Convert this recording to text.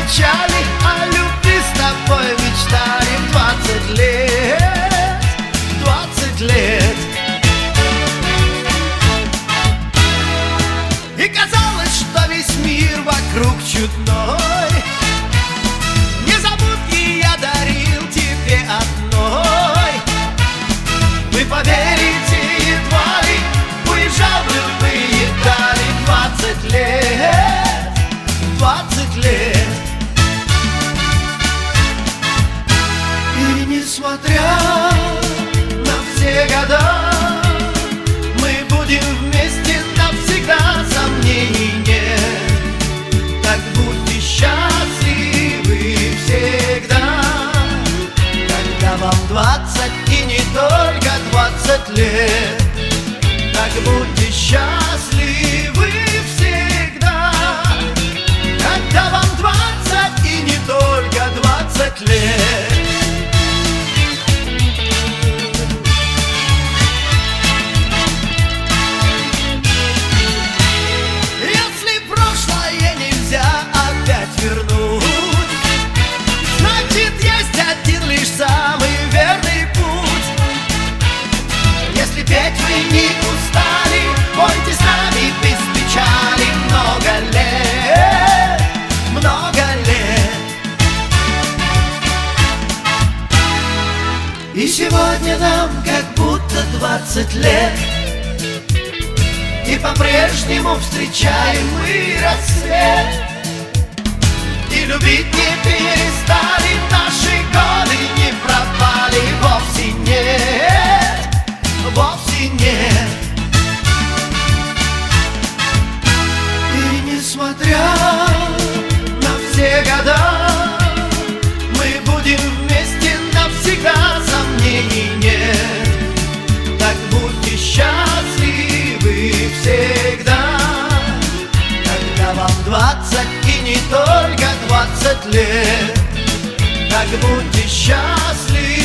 печали, о любви с тобой мечтали 20 лет, 20 лет. И казалось, что весь мир вокруг чудной, незабудки я дарил тебе одной. Вы поверите, едва ли уезжал в любые дали 20 лет, 20 лет. И несмотря на все года, мы будем вместе навсегда, сомнений нет. Так будьте счастливы всегда, когда вам 20 и не только 20 лет. Так будьте счастливы всегда, когда вам 20 и не только 20 лет. Если прошлое нельзя опять вернуть, значит есть один лишь самый верный путь. Если петь вы не устали, пойте с нами без печали много лет, много лет. И сегодня нам как будто 20 лет, и по-прежнему встречаем мы рассвет. И любить не перестали, наши годы не пропали, вовсе нет, вовсе нет. И несмотря на все года, мы будем вместе навсегда, сомнений нет. Так будьте счастливы всегда, когда вам 20 и не только 20 лет. Так будьте счастливы.